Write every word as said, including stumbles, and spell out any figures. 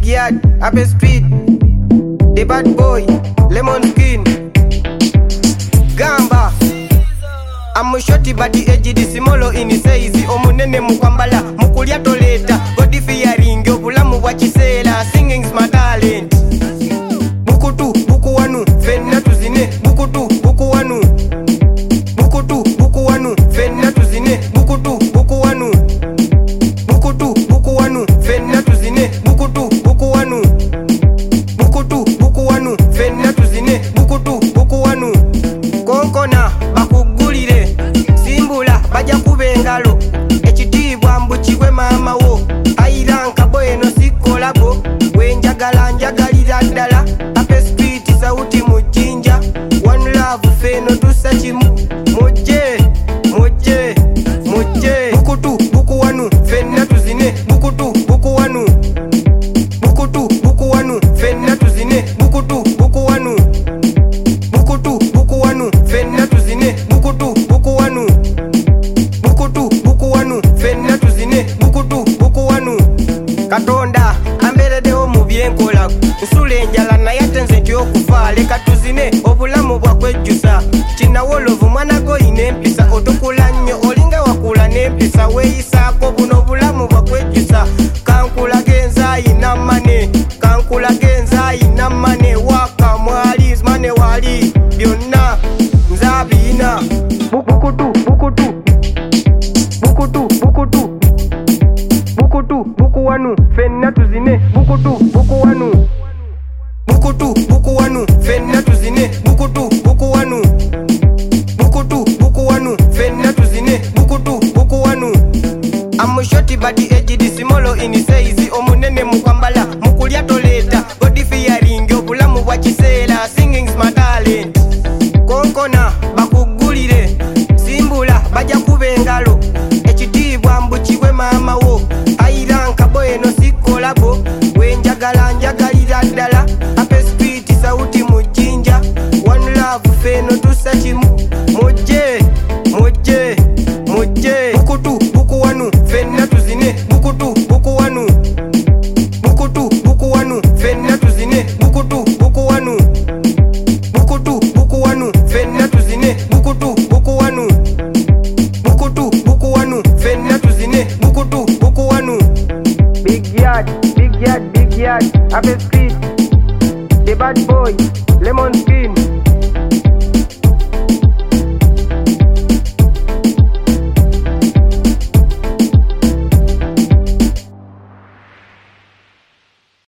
Big yard, Ape street. The bad boy, lemon skin. Gamba. I'm shorty body edge disimolo ini saizi omunene mukwambala mukulya toleta God fearing obulamu bwa kiseera singing's my talent. Bukutu buku wanu fenna tuzine bukutu buku wanu bukutu buku wanu fenna tuzine bukutu buku wanu bukutu buku wanu fenna tuzine bukutu buku wanu bukutu buku wanu fenna tuzine bukutu buku wanu konkona bakugulire simbula baja kubengalo ekitibwa mbukiwe mama wo airanka boeno sikolabo wenjagala njagalira ddala Ape street sauti mujinja one love feno tusachimu muje muje muje bukutu buku wanu fenna tuzine bukutu buku wanu bukutu buku wanu fenna tuzine bukutu buku wanu bukutu buku wanu fenna tuzine bukutu buku wanu bukutu buku wanu fenna tuzine bukutu buku wanu Katonda amberedewo mu byenkola nsula enjala naye ate nze nty'okufa leka tuzine obulamu bwakwejjusa kinawolovu mwana goyina empisa otukula nnyo olinga wakula n'empisa weeyisaako buno obulamu bwakwejjusa kankulage enzayina mane kankulage enzayina mane waka mwali mane wali byonna nzabiyina bukutu bukutu bukutu bukutu bukutu buku wanu fenna tuzine bukutu buku wanu bukutu buku wanu fenna tuzine bukutu buku wanu bukutu buku wanu fenna tuzine bukutu buku wanu I'm shorty body edge disimolo ini saizi omunene mukwambala mukulya toleta God fearing obulamu bwa kiseera singing's my talent konkona bakugulire simbula baja kubengalo ekitibwa mbukiwe mama wo airanka boeno sikolabo wenjagala njagalira ddala Ape street sauti mujinja one love feno tusachimu muje muje muje bukutu buku wanu fenna tuzine bukutu buku wanu bukutu buku wanu fenna tuzine bukutu buku wanu bukutu buku wanu fenna tuzine bukutu buku wanu bukutu buku wanu fenna tuzine bukutu buku wanu Big yard, big yard, big yard Ape street. The bad boy, lemon